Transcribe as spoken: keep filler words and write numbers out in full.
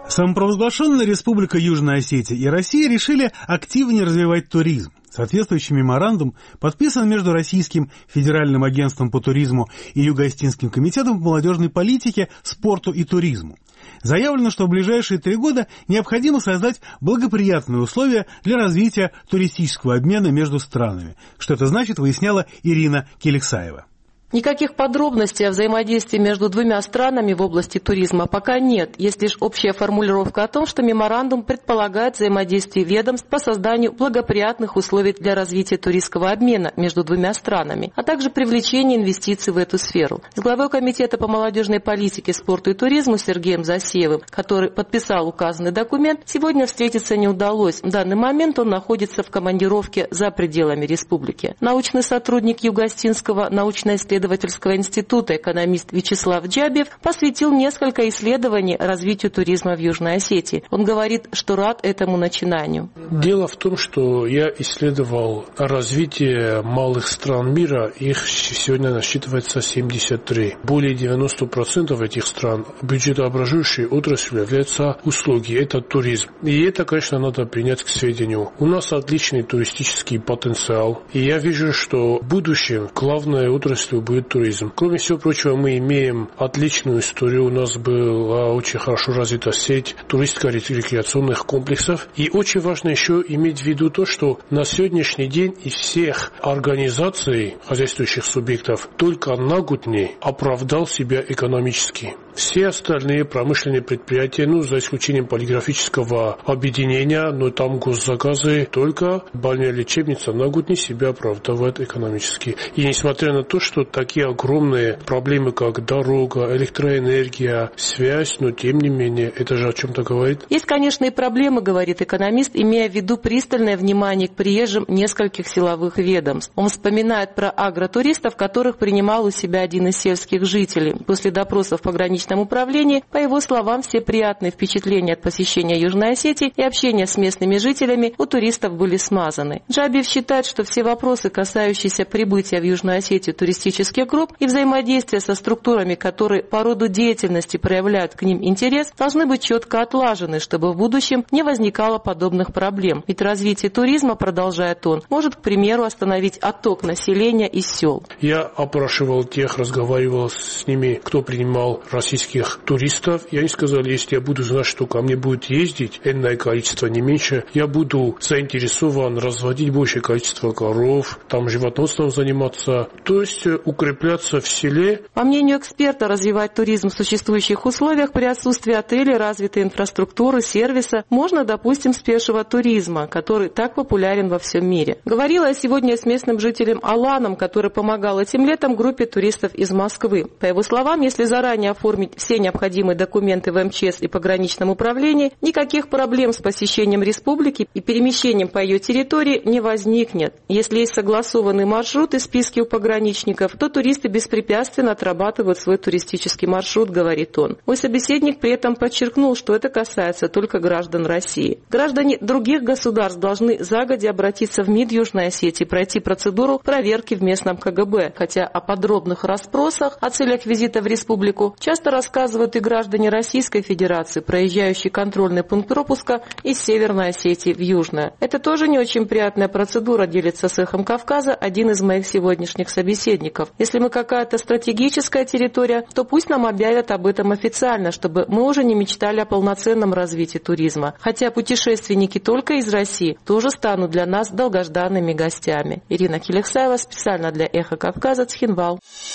Самопровозглашенная Республика Южная Осетия и Россия решили активнее развивать туризм. Соответствующий меморандум подписан между Российским федеральным агентством по туризму и Юго-Осетинским комитетом по молодежной политике, спорту и туризму. Заявлено, что в ближайшие три года необходимо создать благоприятные условия для развития туристического обмена между странами. Что это значит, выясняла Ирина Келексаева. Никаких подробностей о взаимодействии между двумя странами в области туризма пока нет. Есть лишь общая формулировка о том, что меморандум предполагает взаимодействие ведомств по созданию благоприятных условий для развития туристского обмена между двумя странами, а также привлечение инвестиций в эту сферу. С главой Комитета по молодежной политике, спорту и туризму Сергеем Засеевым, который подписал указанный документ, сегодня встретиться не удалось. В данный момент он находится в командировке за пределами республики. Научный сотрудник Юго-Осетинского научно-исследовательского института, экономист Вячеслав Джабиев, посвятил несколько исследований развитию туризма в Южной Осетии. Он говорит, что рад этому начинанию. Дело в том, что я исследовал развитие малых стран мира. Их сегодня насчитывается семьдесят три. Более девяносто процентов этих стран бюджетообразующей отраслью являются услуги. Это туризм. И это, конечно, надо принять к сведению. У нас отличный туристический потенциал. И я вижу, что в будущем главной отраслью будет туризм. Кроме всего прочего, мы имеем отличную историю. У нас была очень хорошо развита сеть туристско-рекреационных комплексов. И очень важно еще иметь в виду то, что на сегодняшний день из всех организаций, хозяйствующих субъектов, только Нагутни оправдал себя экономически. Все остальные промышленные предприятия, ну, за исключением полиграфического объединения, но там госзаказы, только бальная лечебница Нагутни себя оправдывает экономически. И несмотря на то, что такие огромные проблемы, как дорога, электроэнергия, связь, но тем не менее, это же о чем-то говорит. Есть, конечно, и проблемы, говорит экономист, имея в виду пристальное внимание к приезжим нескольких силовых ведомств. Он вспоминает про агротуристов, которых принимал у себя один из сельских жителей. После допросов в пограничном управлении, по его словам, все приятные впечатления от посещения Южной Осетии и общения с местными жителями у туристов были смазаны. Джабиев считает, что все вопросы, касающиеся прибытия в Южную Осетию туристических групп и взаимодействия со структурами, которые по роду деятельности проявляют к ним интерес, должны быть четко отлажены, чтобы в будущем не возникало подобных проблем. Ведь развитие туризма, продолжает он, может, к примеру, остановить отток населения из сел. Я опрашивал тех, разговаривал с ними, кто принимал российских туристов, и они сказали, если я буду знать, что ко мне будет ездить энное количество, не меньше, я буду заинтересован разводить большее количество коров, там животновством заниматься, то есть укрепляться в селе. По мнению эксперта, развивать туризм в существующих условиях при отсутствии отелей, развитой инфраструктуры, сервиса можно, допустим, с пешего туризма, который так популярен во всем мире. Говорила я сегодня с местным жителем Аланом, который помогал этим летом группе туристов из Москвы. По его словам, если заранее оформить все необходимые документы в эм че эс и пограничном управлении, никаких проблем с посещением республики и перемещением по ее территории не возникнет. Если есть согласованный маршрут и списки у пограничников, то туристы беспрепятственно отрабатывают свой туристический маршрут, говорит он. Мой собеседник при этом подчеркнул, что это касается только граждан России. Граждане других государств должны загодя обратиться в МИД Южной Осетии, пройти процедуру проверки в местном ка гэ бэ, хотя о подробных расспросах о целях визита в республику часто рассказывают и граждане Российской Федерации, проезжающие контрольный пункт пропуска из Северной Осетии в Южную. Это тоже не очень приятная процедура, делится с «Эхом Кавказа» один из моих сегодняшних собеседников. Если мы какая-то стратегическая территория, то пусть нам объявят об этом официально, чтобы мы уже не мечтали о полноценном развитии туризма. Хотя путешественники только из России тоже станут для нас долгожданными гостями. Ирина Келексаева специально для «Эха Кавказа», Цхинвал.